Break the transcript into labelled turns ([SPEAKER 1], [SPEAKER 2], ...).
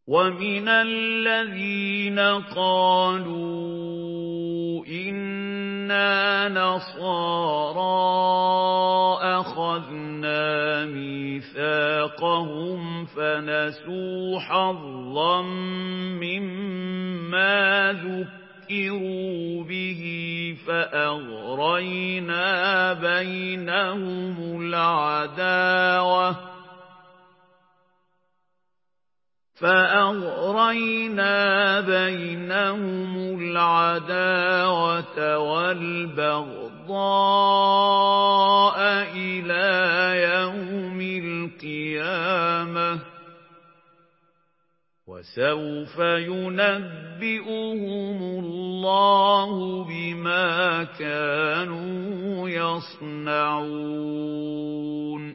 [SPEAKER 1] وَمِنَ الَّذِينَ قَالُوا إِنَّا نَصَارَىٰ أَخَذْنَا مِيثَاقَهُمْ فَنَسُوا حَظًّا مِّمَّا ذُكِّرُوا بِهِ فَأَغْرَيْنَا بَيْنَهُمُ الْعَدَاوَةَ وَالْبَغْضَاءَ إِلَىٰ يَوْمِ الْقِيَامَةِ ۚ وَسَوْفَ يُنَبِّئُهُمُ اللَّهُ بِمَا كَانُوا يَصْنَعُونَ